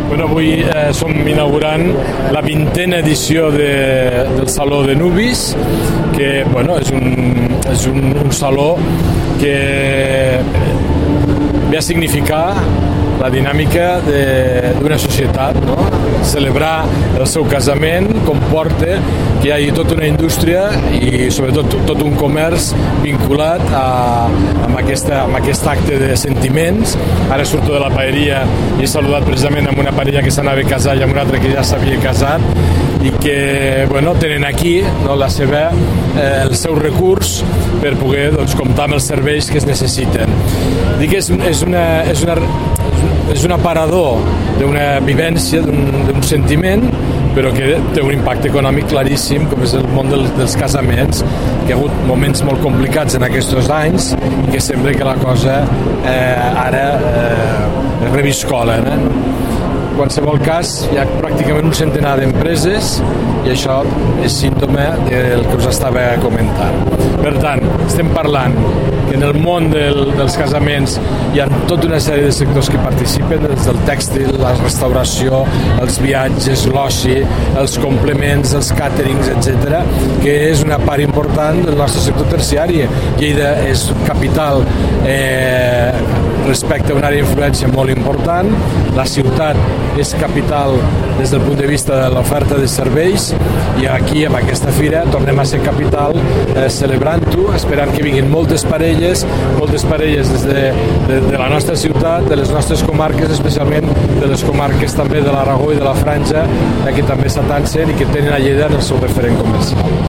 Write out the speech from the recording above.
Bueno, avui som inaugurant la 20a edició del Saló de Nubis, que bueno, és un saló que ve a significar la dinàmica d'una societat, no? Celebrar el seu casament comporta que hi hagi tota una indústria i sobretot tot un comerç vinculat amb aquest acte de sentiments. Ara surto de la paeria i he saludat precisament amb una parella que s'anava a casar i amb una altra que ja s'havia casat i que bueno, tenen aquí no, el seu recurs per poder comptar amb els serveis que es necessiten. Dic que és un aparador d'una vivència, d'un sentiment, però que té un impacte econòmic claríssim, com és el món dels casaments, que ha hagut moments molt complicats en aquests anys i que sembla que la cosa ara es reviscola. En qualsevol cas, hi ha pràcticament un centenar d'empreses i això és símptoma del que us estava comentant. Per tant, estem parlant que en el món dels casaments hi ha tota una sèrie de sectors que participen, des del tèxtil, la restauració, els viatges, l'oci, els complements, els càterings, etc., que és una part important del nostre sector terciari. Lleida és capital respecte a una àrea d'influència molt important, la ciutat és capital des del punt de vista de l'oferta de serveis i aquí, amb aquesta fira, tornem a ser capital celebrant-ho, esperant que vinguin moltes parelles des de la nostra ciutat, de les nostres comarques, especialment de les comarques també de l'Aragó i de la Franja, que també s'atancen i que tenen a Lleida en el seu referent comercial.